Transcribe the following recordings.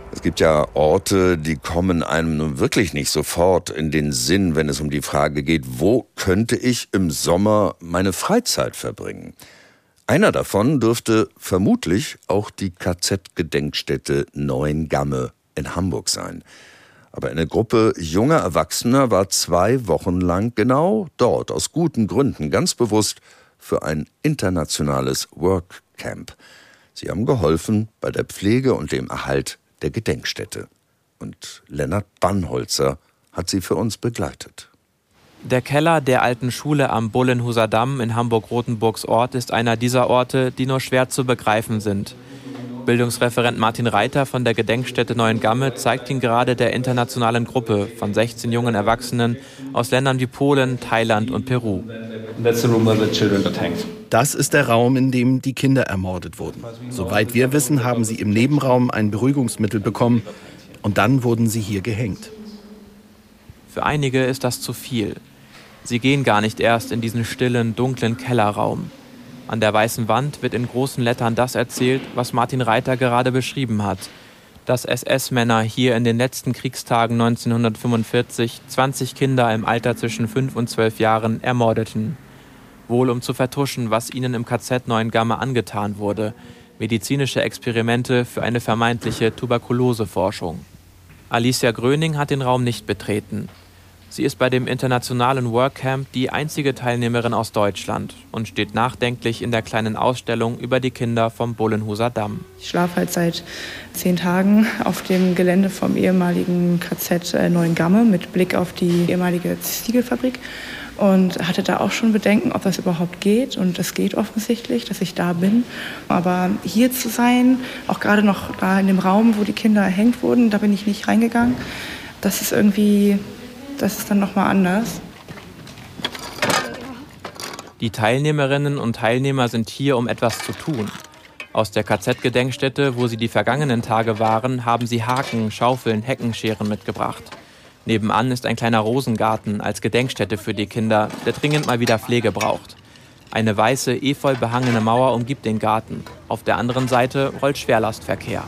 Es gibt ja Orte, die kommen einem nun wirklich nicht sofort in den Sinn, wenn es um die Frage geht, wo könnte ich im Sommer meine Freizeit verbringen? Einer davon dürfte vermutlich auch die KZ-Gedenkstätte Neuengamme in Hamburg sein. Aber eine Gruppe junger Erwachsener war 2 Wochen lang genau dort, aus guten Gründen, ganz bewusst für ein internationales Workcamp. Sie haben geholfen bei der Pflege und dem Erhalt der Gedenkstätte. Und Lennart Bannholzer hat sie für uns begleitet. Der Keller der alten Schule am Bullenhuser Damm in Hamburg-Rothenburgs Ort ist einer dieser Orte, die nur schwer zu begreifen sind. Bildungsreferent Martin Reiter von der Gedenkstätte Neuengamme zeigt ihn gerade der internationalen Gruppe von 16 jungen Erwachsenen aus Ländern wie Polen, Thailand und Peru. Das ist der Raum, in dem die Kinder ermordet wurden. Soweit wir wissen, haben sie im Nebenraum ein Beruhigungsmittel bekommen und dann wurden sie hier gehängt. Für einige ist das zu viel. Sie gehen gar nicht erst in diesen stillen, dunklen Kellerraum. An der weißen Wand wird in großen Lettern das erzählt, was Martin Reiter gerade beschrieben hat. Dass SS-Männer hier in den letzten Kriegstagen 1945 20 Kinder im Alter zwischen 5 und 12 Jahren ermordeten. Wohl um zu vertuschen, was ihnen im KZ Neuengamme angetan wurde. Medizinische Experimente für eine vermeintliche Tuberkuloseforschung. Alicia Gröning hat den Raum nicht betreten. Sie ist bei dem internationalen Workcamp die einzige Teilnehmerin aus Deutschland und steht nachdenklich in der kleinen Ausstellung über die Kinder vom Bullenhuser Damm. Ich schlafe halt seit 10 Tagen auf dem Gelände vom ehemaligen KZ Neuengamme mit Blick auf die ehemalige Ziegelfabrik und hatte da auch schon Bedenken, ob das überhaupt geht. Und es geht offensichtlich, dass ich da bin. Aber hier zu sein, auch gerade noch da in dem Raum, wo die Kinder erhängt wurden, da bin ich nicht reingegangen. Das ist dann nochmal anders. Die Teilnehmerinnen und Teilnehmer sind hier, um etwas zu tun. Aus der KZ-Gedenkstätte, wo sie die vergangenen Tage waren, haben sie Haken, Schaufeln, Heckenscheren mitgebracht. Nebenan ist ein kleiner Rosengarten als Gedenkstätte für die Kinder, der dringend mal wieder Pflege braucht. Eine weiße, efeu behangene Mauer umgibt den Garten. Auf der anderen Seite rollt Schwerlastverkehr.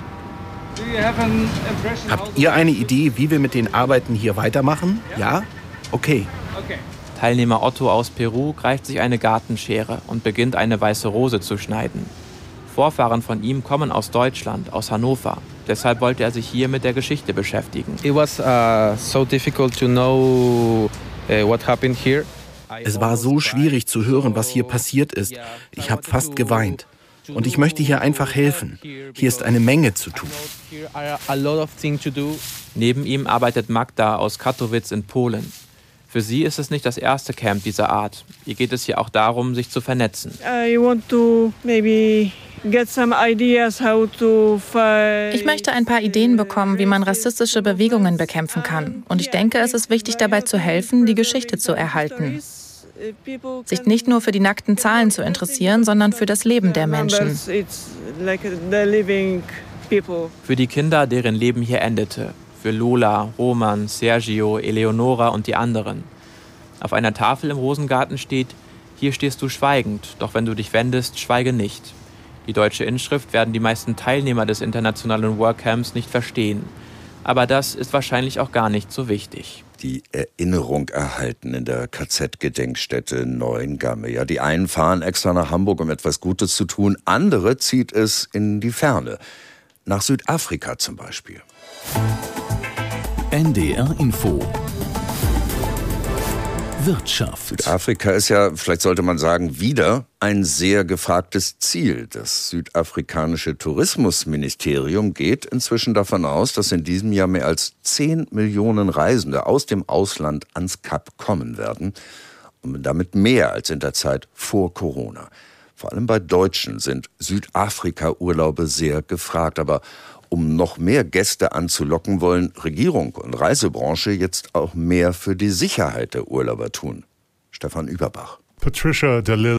Habt ihr eine Idee, wie wir mit den Arbeiten hier weitermachen? Ja? Okay. Teilnehmer Otto aus Peru greift sich eine Gartenschere und beginnt eine weiße Rose zu schneiden. Vorfahren von ihm kommen aus Deutschland, aus Hannover. Deshalb wollte er sich hier mit der Geschichte beschäftigen. Es war so schwierig zu hören, was hier passiert ist. Ich habe fast geweint. Und ich möchte hier einfach helfen. Hier ist eine Menge zu tun. Neben ihm arbeitet Magda aus Katowice in Polen. Für sie ist es nicht das erste Camp dieser Art. Ihr geht es hier auch darum, sich zu vernetzen. Ich möchte ein paar Ideen bekommen, wie man rassistische Bewegungen bekämpfen kann. Und ich denke, es ist wichtig, dabei zu helfen, die Geschichte zu erhalten. Sich nicht nur für die nackten Zahlen zu interessieren, sondern für das Leben der Menschen. Für die Kinder, deren Leben hier endete. Für Lola, Roman, Sergio, Eleonora und die anderen. Auf einer Tafel im Rosengarten steht: Hier stehst du schweigend, doch wenn du dich wendest, schweige nicht. Die deutsche Inschrift werden die meisten Teilnehmer des internationalen Workcamps nicht verstehen. Aber das ist wahrscheinlich auch gar nicht so wichtig. Die Erinnerung erhalten in der KZ-Gedenkstätte Neuengamme. Ja, die einen fahren extra nach Hamburg, um etwas Gutes zu tun. Andere zieht es in die Ferne. Nach Südafrika zum Beispiel. NDR Info. Wirtschaft. Südafrika ist ja, vielleicht sollte man sagen, wieder ein sehr gefragtes Ziel. Das südafrikanische Tourismusministerium geht inzwischen davon aus, dass in diesem Jahr mehr als 10 Millionen Reisende aus dem Ausland ans Kap kommen werden. Und damit mehr als in der Zeit vor Corona. Vor allem bei Deutschen sind Südafrika-Urlaube sehr gefragt. Aber um noch mehr Gäste anzulocken, wollen Regierung und Reisebranche jetzt auch mehr für die Sicherheit der Urlauber tun. Stefan Überbach. Patricia DeLille